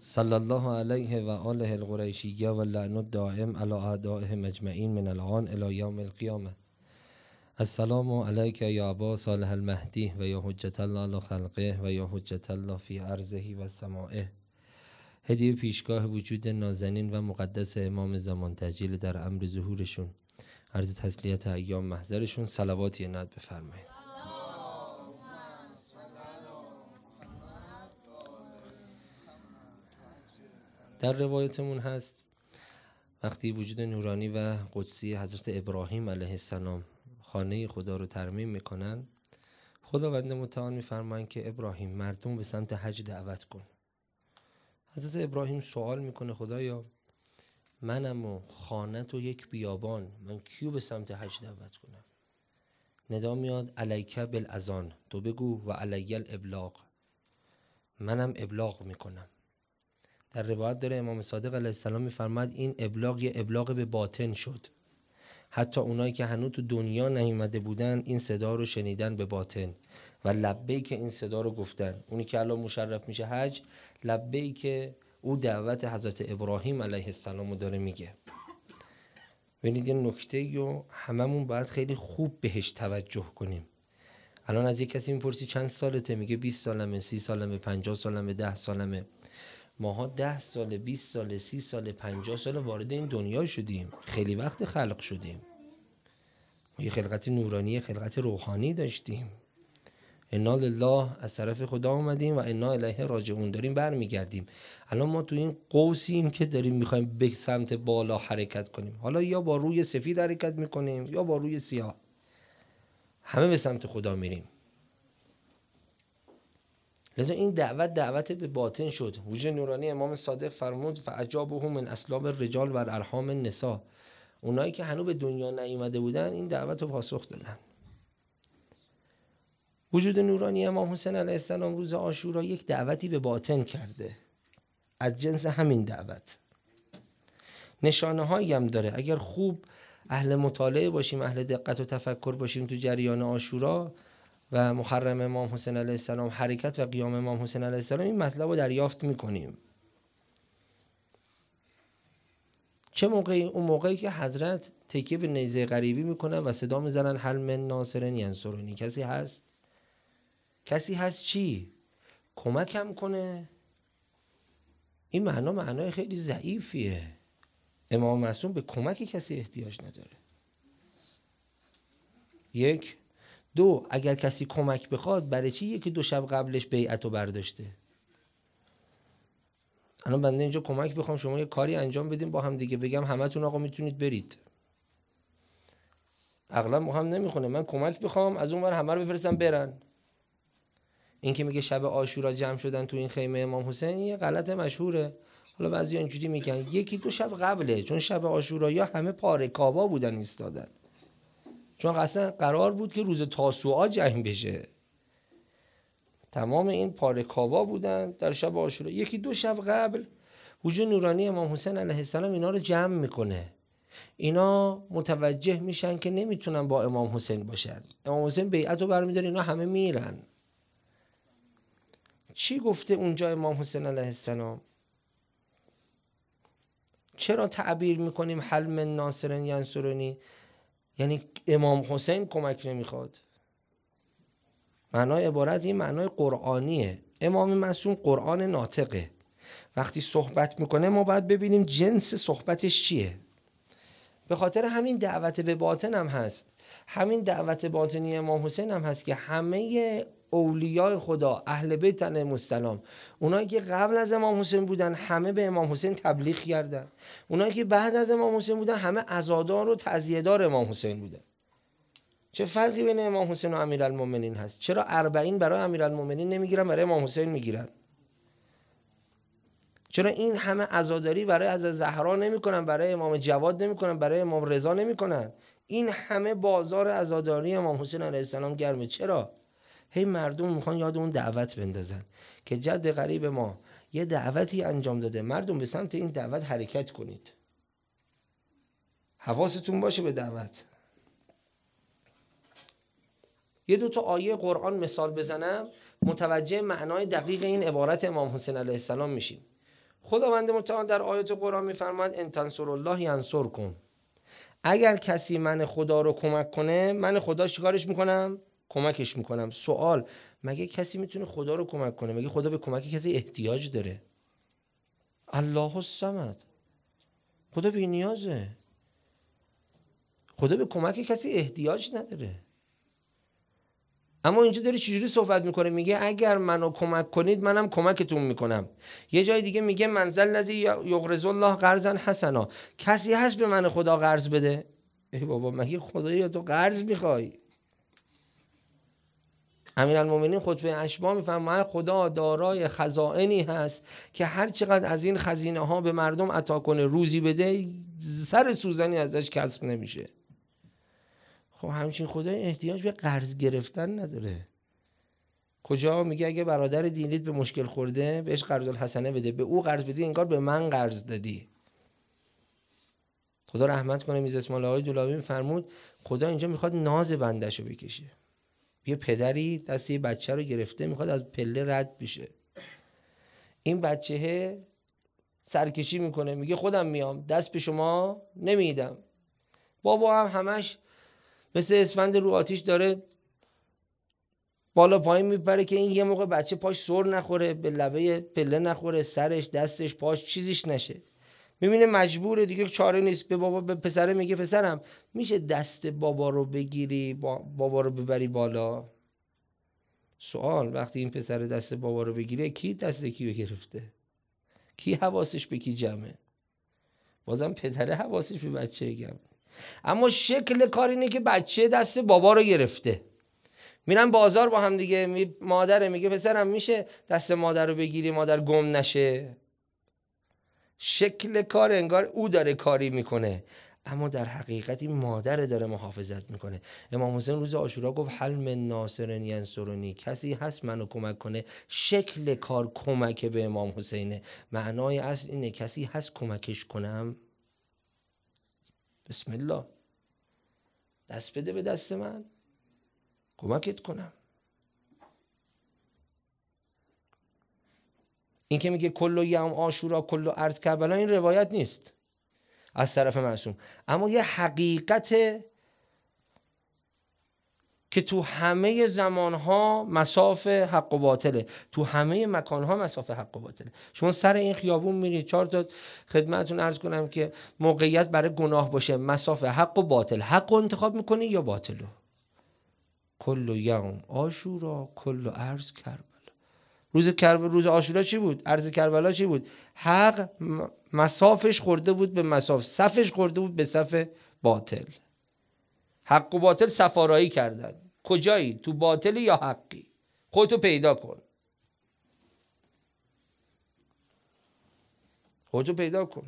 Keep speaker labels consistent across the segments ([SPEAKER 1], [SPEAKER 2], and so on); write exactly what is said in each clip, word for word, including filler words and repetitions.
[SPEAKER 1] صلی الله علیه و آله القریشیه و لعن الدائم علی اعدائهم اجمعین من الان الی یوم القیامه. السلام علیک یا ابا صالح المهدی و یا حجت الله علی خلقه و یا حجت الله فی ارضه و سمائه. هدیه پیشگاه وجود نازنین و مقدس امام زمان تجلیل در امر ظهورشون، عرض تسلیت ایام محضرشون، صلواتی عنایت بفرمایید. در روایتمون هست وقتی وجود نورانی و قدسی حضرت ابراهیم علیه السلام خانه خدا رو ترمیم میکنن، خداوند متعال میفرمایند که ابراهیم مردم به سمت حج دعوت کن. حضرت ابراهیم سوال میکنه خدایا منم و خانت و یک بیابان، من کیو به سمت حج دعوت کنم؟ ندا میاد علیک بالاذان، تو بگو و علی الابلاغ، منم ابلاغ میکنم. در روایت داره امام صادق علیه السلام میفرماد این ابلاغ یه ابلاغ به باطن شد، حتی اونایی که هنوز تو دنیا نیومده بودن این صدا رو شنیدن به باطن و لبیک این صدا رو گفتن. اونی که الان مشرف میشه حج، لبیک او دعوت حضرت ابراهیم علیه السلام رو داره میگه. ببینید یه نکته رو هممون باید خیلی خوب بهش توجه کنیم. الان از یک کسی میپرسی چند سالته، میگه بیست سالمه، سی سالمه، پنجاه سالمه، ده سالمه. ماها ده سال، بیست سال، سی سال، پنجاه سال وارد این دنیا شدیم، خیلی وقت خلق شدیم. ما یه خلقت نورانی، خلقت روحانی داشتیم. انا لله، از طرف خدا اومدیم و انا الیه راجعون، داریم برمیگردیم. الان ما تو این قوسیم که داریم میخوایم به سمت بالا حرکت کنیم. حالا یا با روی سفید حرکت میکنیم یا با روی سیاه، همه به سمت خدا میریم. لذا این دعوت دعوت به باطن شد. وجود نورانی امام صادق فرمود فاجابهم من اسلاب الرجال و ارحام النساء، اونایی که هنوز به دنیا نیومده بودن این دعوت رو پاسخ دادن. وجود نورانی امام حسین علیه السلام روز عاشورا یک دعوتی به باطن کرده از جنس همین دعوت. نشانه هایی هم داره. اگر خوب اهل مطالعه باشیم، اهل دقت و تفکر باشیم تو جریان عاشورا و محرم امام حسین علیه السلام، حرکت و قیام امام حسین علیه السلام، این مطلب رو دریافت میکنیم. چه موقعی؟ اون موقعی که حضرت تکیه به نیزه غریبی میکنن و صدا میزنن هل من ناصر ینصرنی، کسی هست؟ کسی هست چی؟ کمکم کنه؟ این معنا معنای خیلی ضعیفیه. امام معصوم به کمک کسی احتیاج نداره. یک. دو، اگر کسی کمک بخواد برای چی یکی دو شب قبلش بیعت رو برداشته؟ الان بنده اینجا کمک بخوام شما یه کاری انجام بدیم با هم دیگه، بگم همتون آقا میتونید برید، اغلب مهم نمیخونه. من کمک بخوام از اون ور همه رو بفرستم برن. این که میگه شب عاشورا جمع شدن تو این خیمه امام حسین، یه غلط مشهوره. حالا بعضی اینجوری میگن یکی دو شب قبله، چون شب عاشورا یا همه پاره کابا بودن ایستادن، چون اصلا قرار بود که روز تاسوعا جنگ بشه. تمام این پاره کابا بودن در شب عاشورا. یکی دو شب قبل وجود نورانی امام حسین علیه السلام اینا رو جمع میکنه. اینا متوجه میشن که نمیتونن با امام حسین باشن. امام حسین بیعت رو برمیداره، اینا همه میرن. چی گفته اونجا امام حسین علیه السلام؟ چرا تعبیر میکنیم هل من ناصر ینصرنی؟ یعنی امام حسین کمک نمیخواد. معنای عبارت این معنای قرآنیه. امام معصوم قرآن ناطقه. وقتی صحبت میکنه ما باید ببینیم جنس صحبتش چیه. به خاطر همین دعوت به باطن هم هست. همین دعوت باطنی امام حسین هم هست که همه اولیاء خدا، اهل بیت علیهم السلام، اونایی که قبل از امام حسین بودن همه به امام حسین تبلیغ کردن. اونایی که بعد از امام حسین بودن همه عزادار و تعزیه‌دار امام حسین بودن. چه فرقی بین امام حسین و امیرالمومنین هست؟ چرا اربعین برای امیرالمومنین نمیگیرن، برای امام حسین میگیرن؟ چرا این همه عزاداری برای حضرت زهرا نمیکنن، برای امام جواد نمیکنن، برای امام رضا نمیکنن؟ این همه بازار عزاداری امام حسین علیه السلام گرمه. چرا؟ هی مردم میخوان یاد اون دعوت بندازن که جد غریب ما یه دعوتی انجام داده، مردم به سمت این دعوت حرکت کنید. حواستون باشه به دعوت. یه دو تا آیه قرآن مثال بزنم متوجه معنای دقیق این عبارت امام حسین علیه السلام میشیم. خداوند متعال در آیات قرآن میفرماید ان تنصروا الله ینصرکم، اگر کسی من خدا رو کمک کنه من خدا چیکارش میکنم؟ کمکش میکنم. سوال، مگه کسی میتونه خدا رو کمک کنه؟ مگه خدا به کمک کسی احتیاج داره؟ الله الصمد، خدا بی نیازه، خدا به کمک کسی احتیاج نداره. اما اینجا داره چجوری صحبت میکنه؟ میگه اگر منو کمک کنید منم کمکتون میکنم. یه جای دیگه میگه منزل الذی یقرض الله قرضا حسنا، کسی هست به من خدا قرض بده؟ ای بابا مگه خدایی یا تو قرض میخوای؟ امیرالمومنین خطبه اشباح میفرماید خدا دارای خزائنی هست که هر چقدر از این خزینه ها به مردم عطا کنه روزی بده سر سوزنی ازش کسر نمیشه. خب همچین خدای احتیاج به قرض گرفتن نداره. کجا میگه اگه برادر دینیت به مشکل خورده بهش قرض الحسنه بده، به او قرض بدی انگار به من قرض دادی. خدا رحمت کنه میز اسماعیل آقای دولابی فرمود خدا اینجا میخواد ناز بندهشو بکشه. یه پدری دست یه بچه رو گرفته میخواد از پله رد بشه، این بچه سرکشی میکنه میگه خودم میام، دست به شما نمیدم. بابا هم همش مثل اسفند رو آتیش داره بالا پایین میپره که این یه موقع بچه پاش سر نخوره، به لبه پله نخوره، سرش دستش پاش چیزیش نشه. میبینه مجبوره دیگه، چاره نیست. به بابا به پسره میگه پسرم میشه دست بابا رو بگیری با بابا رو ببری بالا؟ سوال، وقتی این پسر دست بابا رو بگیره کی دست کی رو گرفته؟ کی حواسش به کی جمعه؟ بازم پدره حواسش به بچه جمعه. اما شکل کار اینه که بچه دست بابا رو گرفته، میرن بازار با هم دیگه، می مادره میگه پسرم میشه دست مادر رو بگیری مادر گم نشه. شکل کار انگار او داره کاری میکنه، اما در حقیقت این مادر داره محافظت میکنه. امام حسین روز عاشورا گفت هل من ناصر ینصرنی، کسی هست منو کمک کنه؟ شکل کار کمک به امام حسینه، معنای اصل اینه کسی هست کمکش کنم؟ بسم الله، دست بده به دست من کمکت کنم. این که میگه کل یوم عاشورا کل ارض کربلا، این روایت نیست از طرف معصوم، اما یه حقیقت که تو همه زمانها مساف حق و باطله، تو همه مکانها مساف حق و باطله. شما سر این خیابون میرید، چهار تا خدمتتون عرض کنم که موقعیت برای گناه باشه، مساف حق و باطل، حق رو انتخاب میکنی یا باطلو. کل یوم عاشورا کل ارض کربلا. روز کربلا، روز عاشورا چی بود؟ ارض کربلا چی بود؟ حق مسافش خورده بود به مساف، صفش خورده بود به صف باطل. حق و باطل صفارایی کردن. کجایی؟ تو باطلی یا حقی؟ خودتو پیدا کن، خودتو پیدا کن.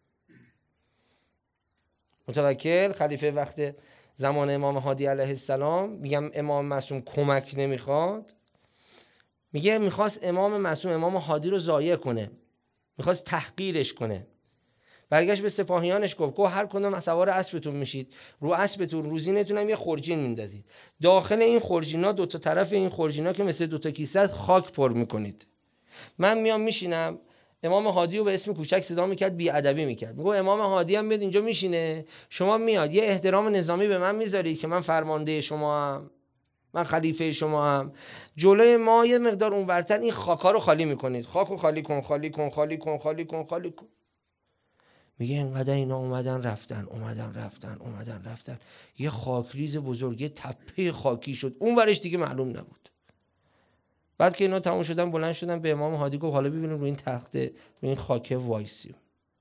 [SPEAKER 1] متوکل خلیفه وقت زمان امام هادی علیه السلام، میگم امام معصوم کمک نمیخواد، میگه میخواست امام معصوم امام هادی رو ضایع کنه، میخواست تحقیرش کنه. برگشت به سپاهیانش گفت گفت هر کدوم سوار اسبتون میشید، رو اسبتون روزینتون هم یه خورجین میندازید، داخل این خورجینا دو تا طرف این خورجینا که مثل دو تا کیسه خاک پر میکنید. من میام میشینم. امام هادی رو به اسم کوچک صدا میکرد، بی ادبی میکرد، میگه امام هادی هم میاد اینجا میشینه، شما میاد یه احترام نظامی به من میذارید که من فرمانده شما هم، من خلیفه شما هم، جلوی ما یه مقدار اونورتر این خاکا رو خالی میکنید، خاکو خالی کن خالی کن خالی کن خالی کن خالی کن. میگه اینقدر اینا اومدن رفتن اومدن رفتن اومدن رفتن، یه خاکریز بزرگ، یه تپه خاکی شد، اون ورش دیگه معلوم نبود. بعد که اینا تموم شدن بلند شدن به امام هادی گفت حالا ببینیم روی این تخته روی این خاکه وایسیم.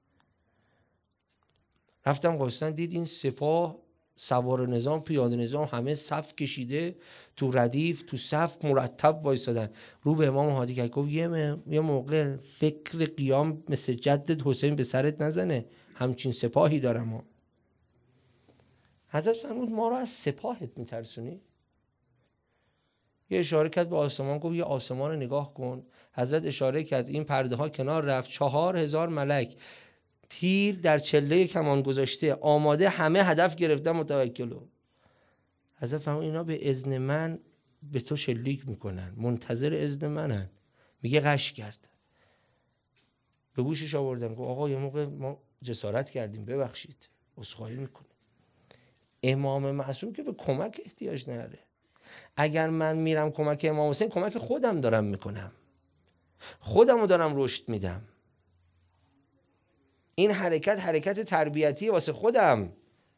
[SPEAKER 1] رفتم قاستن، دید این سپاه سوار نظام پیاده نظام همه صف کشیده تو ردیف تو صف مرتب وایسادن. رو به امام هادی که گفت یه, یه موقع فکر قیام مثل جدت حسین به سرت نزنه، همچین سپاهی دارم ها. حضرت فرمود ما رو از سپاهت میترسونی؟ یه اشاره کرد به آسمان، گفت یه آسمان رو نگاه کن. حضرت اشاره کرد، این پرده ها کنار رفت، چهار هزار ملک تیر در چله کمان گذاشته، آماده، همه هدف گرفتن متوکلو. حضرت فرمود اینا به اذن من به تو شلیک میکنن، منتظر اذن منن. میگه غش کرد. به گوشش آوردن گفت آقا یه موقع ما جسارت کردیم، ببخشید، عذرخواهی میکنه. امام معصوم که به کمک احتیاج نداره. اگر من میرم کمک امام حسین، کمک خودم دارم میکنم، خودم رو دارم رشد میدم. این حرکت حرکت تربیتی واسه خودم.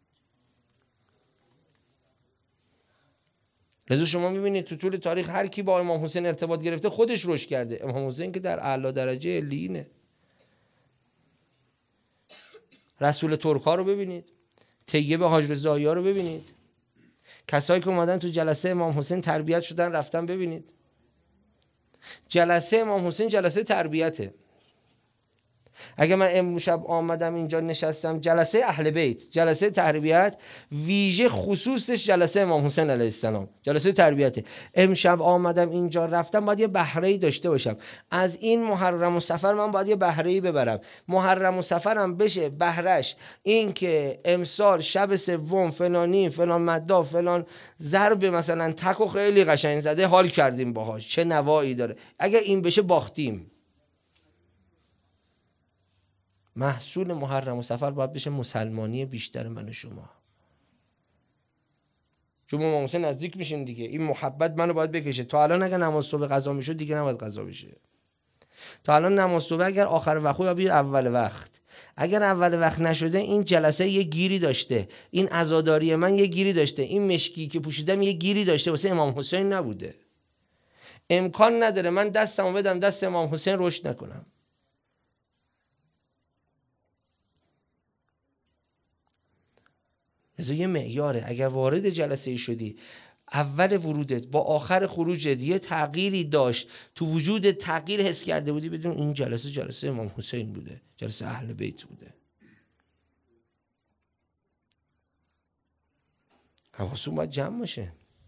[SPEAKER 1] لذا شما میبینید تو طول تاریخ هر کی با امام حسین ارتباط گرفته خودش رشد کرده. امام حسین که در اعلی درجه علیینه. رسول ترک ها رو ببینید، طیب حاج رضایی ها رو ببینید، کسایی که اومدن تو جلسه امام حسین تربیت شدن رفتن ببینید. جلسه امام حسین جلسه تربیته. اگه من امشب آمدم اینجا نشستم، جلسه اهل بیت، جلسه تربیت، ویژه خصوصش جلسه امام حسین علیه السلام، جلسه تربیته. امشب آمدم اینجا رفتم، باید یه بهره‌ای داشته باشم. از این محرم و سفر من باید یه بهره‌ای ببرم. محرم و سفرم بشه بهرهش این که امسال شب سوم فلانی فلان مدا فلان ضرب مثلا تکو خیلی قشنگ زده، حال کردیم باهاش، چه نوایی داره. اگه این بشه باختیم. محصول محرم و سفر باید بشه مسلمانی بیشتر من و شما. چون ما امام حسین نزدیک میشیم دیگه، این محبت منو باید بکشه. تا الان اگر نماز صبح قضا میشد دیگه نباید قضا بشه. تا الان نماز صبح اگر آخر وقت یا بیر اول وقت، اگر اول وقت نشده این جلسه یه گیری داشته، این عزاداری من یه گیری داشته، این مشکی که پوشیدم یه گیری داشته، واسه امام حسین نبوده. امکان نداره من دستمو بدم دست امام حسین رشد نکنم. لذا یه معیاره. اگر وارد جلسه شدی، اول ورودت با آخر خروجت یه تغییری داشت، تو وجود تغییر حس کرده بودی، بدون این جلسه جلسه امام حسین بوده، جلسه اهل بیت بوده. حواستون باید جمع باشه.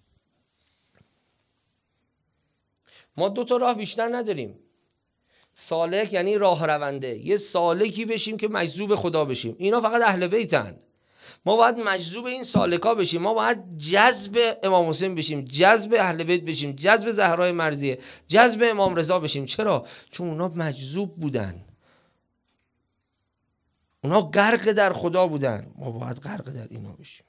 [SPEAKER 1] ما دو تا راه بیشتر نداریم. سالک یعنی راه رونده، یه سالکی بشیم که مجذوب خدا بشیم. اینا فقط اهل بیتن. ما باید مجذوب این سالکا بشیم. ما باید جذب امام حسین بشیم، جذب اهل بیت بشیم، جذب زهرای مرضیه، جذب امام رضا بشیم. چرا؟ چون اونا مجذوب بودن، اونا غرق در خدا بودن. ما باید غرق در اینا بشیم.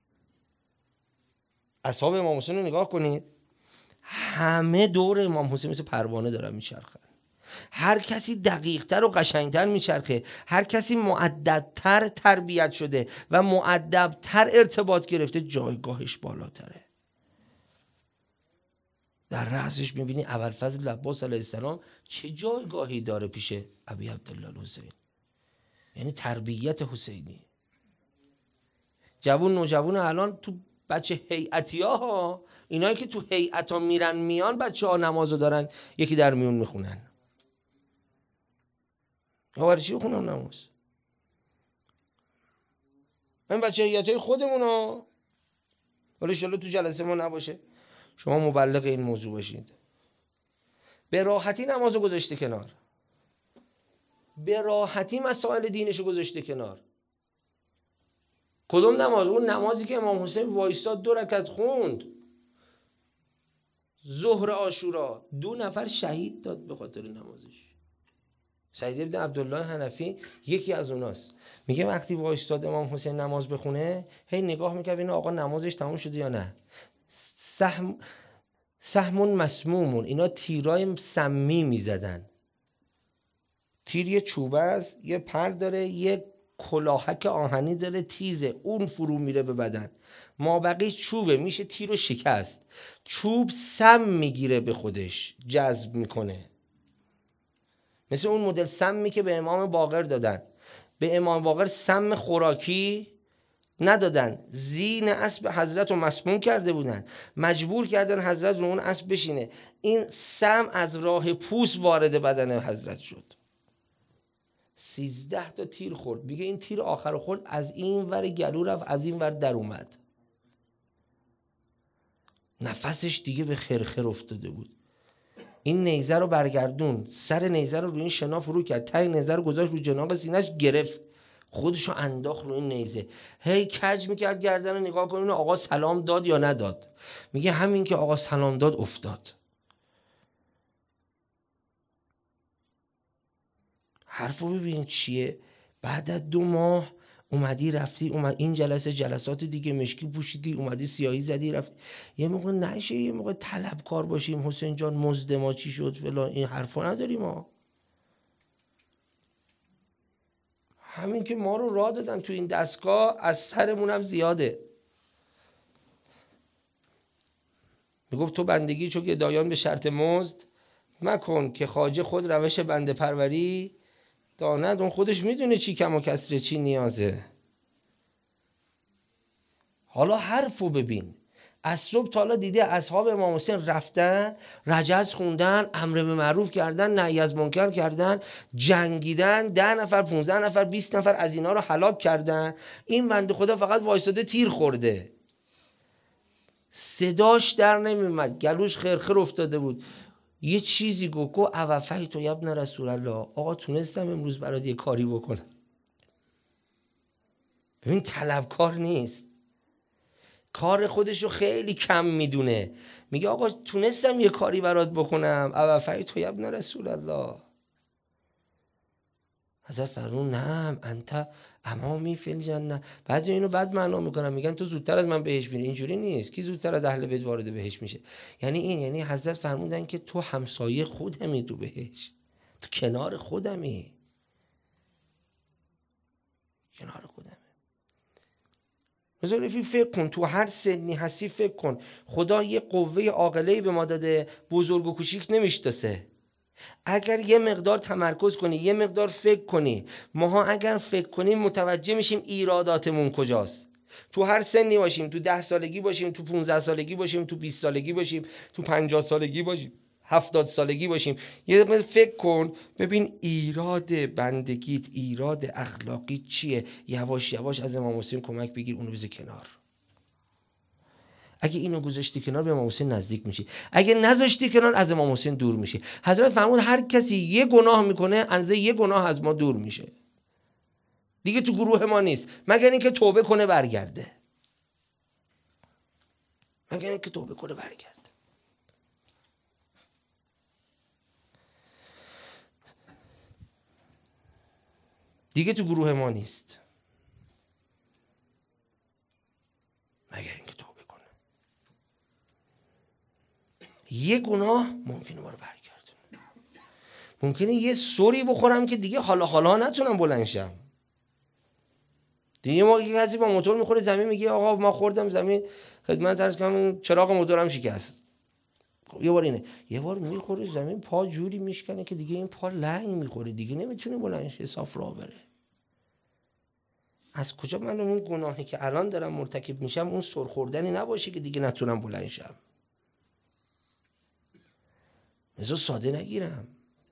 [SPEAKER 1] اصحاب امام حسین رو نگاه کنید، همه دور امام حسین مثل پروانه دارن میچرخن. هر کسی دقیق‌تر و قشنگتر میچرخه، هر کسی مؤدب‌تر تربیت شده و مؤدب‌تر ارتباط گرفته، جایگاهش بالاتره. در رأسش میبینی ابوالفضل عباس علیه السلام چه جایگاهی داره پیش ابی عبدالله الحسین، یعنی تربیت حسینی. جوون نوجوون الان تو بچه هیئتی ها، اینایی که تو هیئت ها میرن میان، بچه ها نمازو دارن یکی در میون میخونن. ها برای چی بخونم نماز؟ این بچه هیئتی خودمون ها، ولی انشالله تو جلسه ما نباشه. شما مبلغ این موضوع باشید. به راحتی نمازو گذاشته کنار، به راحتی مسائل دینشو گذاشته کنار. کدوم نماز؟ اون نمازی که امام حسین وایستاد دو رکعت خوند، ظهر عاشورا، دو نفر شهید داد به خاطر نمازش. سعید بن عبدالله حنفی یکی از اوناست. میگه وقتی وایستاد امام حسین نماز بخونه، هی نگاه میکرد این آقا نمازش تموم شده یا نه. سهم سهمون مسمومون، اینا تیرای سمی میزدن. تیر یه چوبه است، یه پر داره، یه کلاهک آهنی داره تیزه، اون فرو میره به بدن. ما بقیه چوبه، میشه تیر رو شکست. چوب سم میگیره به خودش، جذب میکنه. مثل اون مدل سمی که به امام باقر دادن. به امام باقر سم خوراکی ندادن، زین اسب حضرت رو مسموم کرده بودن، مجبور کردن حضرت رو اون اسب بشینه. این سم از راه پوست وارد بدن حضرت شد. سیزده تا تیر خورد. میگه این تیر آخر خورد، از این ور گلو رفت، از این ور در اومد. نفسش دیگه به خرخر افتاده بود. این نیزه رو برگردون، سر نیزه رو روی این شنا فرو کرد، ته نیزه رو گذاشت رو جناق سینه‌اش، گرفت خودشو انداخت رو این نیزه. هی کج میکرد گردن رو نگاه کنین آقا سلام داد یا نداد. میگه همین که آقا سلام داد افتاد. حرفو ببین چیه. بعد از دو ماه اومدی رفتی اومد این جلسه جلسات دیگه مشکی پوشیدی اومدی سیاهی زدی رفتی. یه موقع نشه یه موقع طلبکار باشیم حسین جان مزد ما چی شد فلان، این حرفا نداریم ما. همین که ما رو راه دادن تو این دستگاه از سرمون هم زیاده. میگفت تو بندگی چو گدایان به شرط مزد مکن که خواجه خود روش بنده پروری داند. اون خودش میدونه چی کم و کسره چی نیازه. حالا حرفو ببین، از صبح تا حالا دیده اصحاب امام حسین رفتن رجز خوندن، امر به معروف کردن، نهی از منکر کردن، جنگیدن، ده نفر پونزده نفر بیست نفر از اینا رو هلاک کردن. این بنده خدا فقط وایساده تیر خورده، صداش در نمیومد، گلوش خرخر افتاده بود. یه چیزی گو گو اوفی تو ابن رسول الله، آقا تونستم امروز برات یه کاری بکنم. ببین طلبکار نیست، کار خودشو خیلی کم میدونه، میگه آقا تونستم یه کاری برات بکنم، اوفی تو ابن رسول الله. حضرت فرمون نعم انت امامی فی الجنه. بعضی اینو بد معنا میکنن، میگن تو زودتر از من بهش میری. اینجوری نیست، کی زودتر از اهل بیت وارد بهشت میشه؟ یعنی این، یعنی حضرت فرمودن که تو همسایه خودمی تو بهشت، تو کنار خودمی، کنار خودمی. مثلا فکر کن تو هر سنی هستی، فکر کن خدا یه قوه عاقله‌ای به ما داده، بزرگ و کوچیک نمیشناسه. اگر یه مقدار تمرکز کنی، یه مقدار فکر کنی، ماها اگر فکر کنیم متوجه میشیم ایراداتمون کجاست. تو هر سنی باشیم، تو ده سالگی باشیم، تو پونزده سالگی باشیم، تو بیست سالگی باشیم، تو پنجاه سالگی باشیم، هفتاد سالگی باشیم، یه دقیقه فکر کن ببین ایراد بندگیت، ایراد اخلاقی چیه. یواش یواش از امام حسین کمک بگیر، اونو بذار کنار. اگه اینو گذاشتی کنار به امام حسین نزدیک میشی، اگه نذاشتی کنار از امام حسین دور میشی. حضرت فرمود هر کسی یه گناه میکنه اندازه یه گناه از ما دور میشه، دیگه تو گروه ما نیست، مگر اینکه توبه کنه برگرده، مگر اینکه توبه کنه برگرده. دیگه تو گروه ما نیست مگر اینکه توبه کنه. یه گناه ممکنه ما رو برگردونه، ممکنه یه سوری بخورم که دیگه حالا حالا نتونم بلند شم. دیگه ما کسی با موتور میخوره زمین، میگه آقا ما خوردم زمین، خدمت عرض کنم چراغ موتورم شکست. خب یه بار اینه، یه بار میخوره زمین پا جوری میشکنه که دیگه این پا لنگ میخوره، دیگه نمیتونه بلند شه صاف راه بره. از کجا من اون گناهی که الان دارم مرتکب میشم اون سرخوردنی نباشه که دیگه نتونم بلند شم؟ مثلا ساده نگیرم.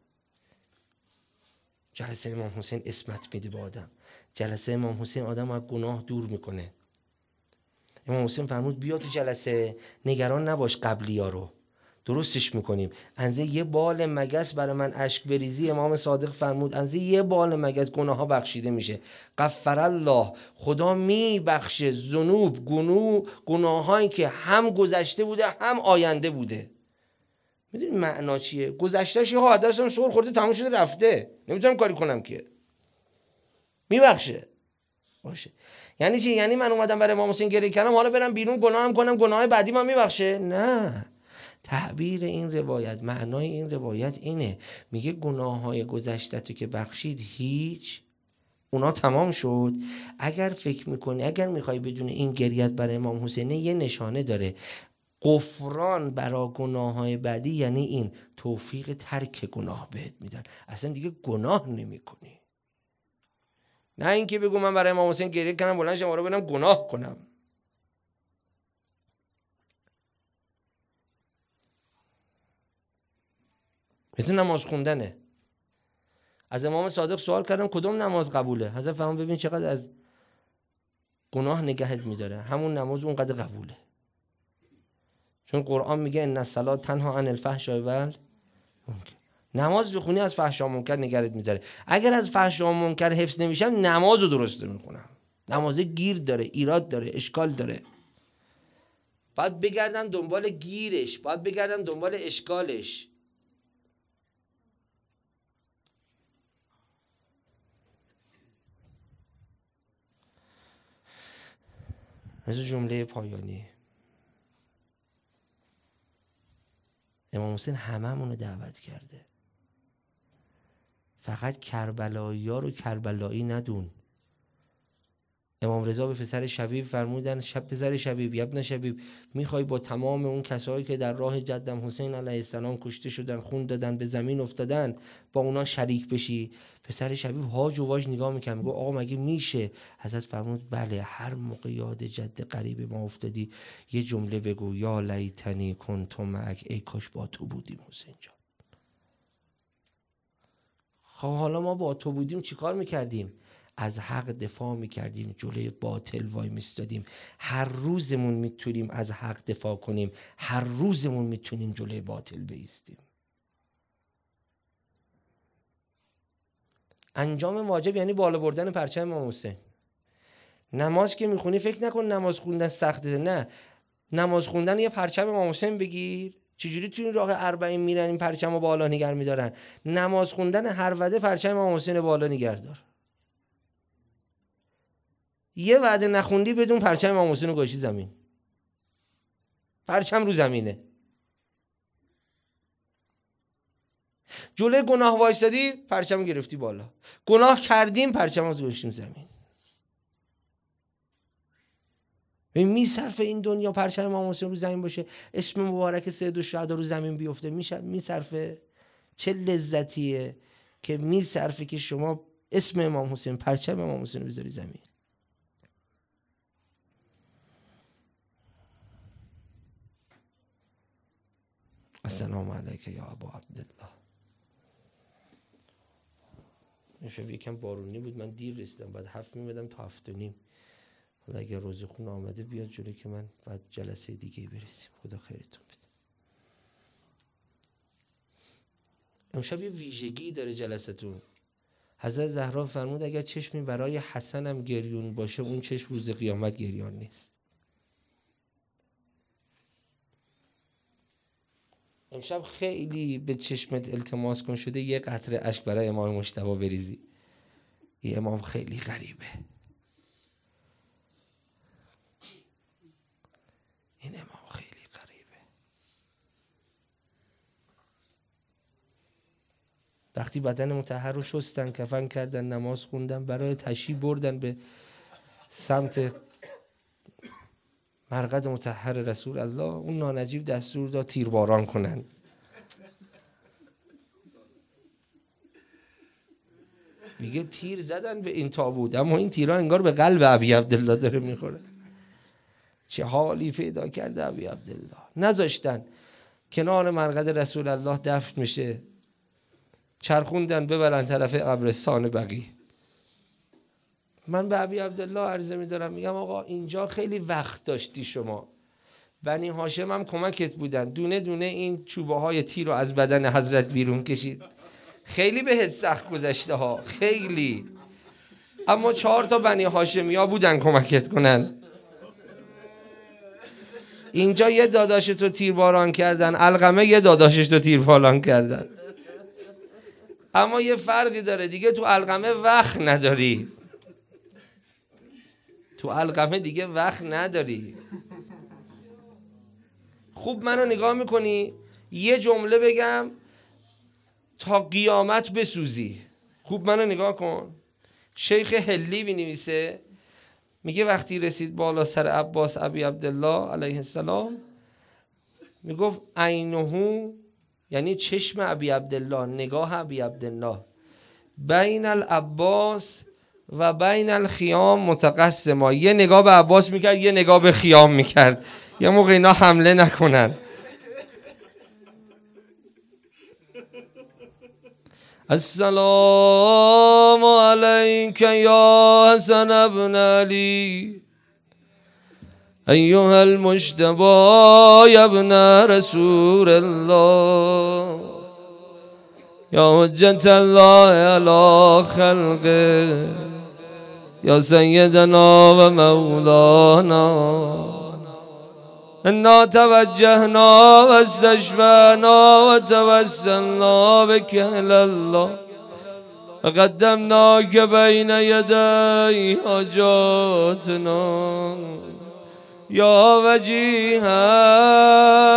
[SPEAKER 1] جلسه امام حسین اسمت میده به آدم، جلسه امام حسین آدم از گناه دور میکنه. امام حسین فرمود بیا تو جلسه نگران نباش، قبلی ها رو درستش میکنیم. انزه یه بال مگس برای من اشک بریزی، امام صادق فرمود انزه یه بال مگس گناه ها بخشیده میشه. غفر الله، خدا میبخشه ذنوب گنو گناهایی که هم گذشته بوده هم آینده بوده. میدونی معنا چیه؟ گذشتهش یه حادثه سر خورده تموم شده رفته، نمیتونم کاری کنم که، میبخشه. باشه یعنی چی؟ یعنی من اومدم برای امام حسین گریه کردم حالا برم بیرون گناهم کنم گناه بعدی من میبخشه؟ نه. تعبیر این روایت، معنای این روایت اینه، میگه گناههای گذشته که بخشید هیچ، اونا تمام شد. اگر فکر میکنی، اگر میخوای بدون این گریت برای امام حسین، یه نشانه داره غفران برای گناههای بعدی، یعنی این توفیق ترک گناه بهت میدن، اصلا دیگه گناه نمی کنی. نه اینکه بگو من برای امام حسین گریه کنم بلند شم رو برم گناه کنم. مثل نماز خوندنه. از امام صادق سوال کردم کدوم نماز قبوله؟ حضرت فرمود ببین چقدر از گناه نگهت میداره، همون نماز اونقدر قبوله. چون قرآن میگه ان الصلاة تنها عن الفحشاء والمنکر. نماز بخونی از فحشا و منکر نگرت میداره. اگر از فحشا و منکر حفظ نمیشم نماز رو درست نمیخونم. نماز گیر داره، ایراد داره، اشکال داره. باید بگردم دنبال گیرش، باید بگردم دنبال اشکالش. مثل جمله پایانی امام حسین هممون رو دعوت کرده. فقط کربلایی ها رو کربلایی ندون. امام رضا به پسر شبیب فرمودن شب پسر شبیب ابن شبیب میخوای با تمام اون کسایی که در راه جدم حسین علیه السلام کشته شدن، خون دادن، به زمین افتادن، با اونا شریک بشی؟ پسر شبیب هاج و واج نگاه میکنه، میگه آقا مگه میشه؟ حضرت فرمود بله، هر موقع یاد جد قریب ما افتادی یه جمله بگو، یا لیتنی کنت معک، ای کاش با تو بودیم حسین جان. خب حالا ما با تو بودیم چیکار میکردیم؟ از حق دفاع میکردیم، جلوی باطل وای میستادیم. هر روزمون میتونیم از حق دفاع کنیم، هر روزمون میتونیم جلوی باطل بایستیم. انجام واجب یعنی بالا بردن پرچم امام حسین. نماز که میخونی فکر نکن نماز خوندن سخته، نه، نماز خوندن یه پرچم امام حسین بگیر. چجوری تو این راه اربعین میرن این پرچم رو بالا نگر میدارن؟ نماز خوندن هر وعده پرچم امام حسین بالا نگر دار. یه وعده نخوندی بدون پرچم امام حسین رو گوشی زمین، پرچم رو زمینه. جلوی گناه وایسادی پرچم گرفتی بالا، گناه کردیم پرچم رو گوشیم زمین. میصرف این دنیا پرچم امام حسین رو زمین باشه، اسم مبارک سید الشهدا رو زمین بیفته؟ میصرفه؟ چه لذتیه که میصرفه که شما اسم امام حسین، پرچم امام حسین رو بذاری زمین. السلام علیک یا ابا عبدالله. این شب یکم بارونی بود، من دیر رسیدم، بعد هفت میمدم تا هفت و نیم. حالا اگر روزخون آمده بیاد جلوی که من بعد جلسه دیگه برسیم. خدا خیرتون بده. امشب یه ویژگی داره جلستون. حضرت زهرا فرمود اگر چشمی برای حسنم گریون باشه، اون چشم روز قیامت گریان نیست. امشب خیلی به چشمت التماس کن شده یه قطره اشک برای امام مجتبی بریزی. این امام خیلی غریبه. این امام خیلی غریبه. وقتی بدن مطهر رو شستن، کفن کردن، نماز خوندن، برای تشییع بردن به سمت مرقد مطهر رسول الله، اون نانجیب دستور داد تیرباران کنن. میگه تیر زدن به این تابوت، اما این تیرها انگار به قلب ابی عبدالله داره میخوره. چه حالی پیدا کرده ابی عبدالله. نذاشتن کنار مرقد رسول الله دفن میشه، چرخوندن ببرن طرف قبرستان بقیع. من به ابی عبدالله عرضه میدارم، میگم آقا اینجا خیلی وقت داشتی شما، بنی هاشم هم کمکت بودن، دونه دونه این چوبه های تیر رو از بدن حضرت بیرون کشید، خیلی بهت سخت گذشته ها، خیلی، اما چهار تا بنی هاشمی ها بودن کمکت کنن. اینجا یه داداش تو تیرباران کردن، علقمه یه داداشش تو تیرباران کردن، اما یه فرقی داره دیگه، تو علقمه وقت نداری، تو علقمه دیگه وقت نداری. خوب منو نگاه میکنی، یه جمله بگم تا قیامت بسوزی. خوب منو نگاه کن. شیخ هلی بنویسه، میگه وقتی رسید بالا سر عباس ابی عبدالله علیه السلام، میگفت عینهو، یعنی چشم ابی عبدالله، نگاه ابی عبدالله، بین العباس و بین الخیام متقسما، یه نگاه به عباس میکرد یه نگاه به خیام میکرد، یه موقع اینا حمله نکنن. السلام علیک یا حسن ابن علی ایها المجتبی ابن رسول الله یا حجت الله علی خلقه یا سیدنا و مولانا انا توجهنا و استشفعنا و توسلنا بك الی الله و قدمناک بین یدی حاجاتنا یا وجیها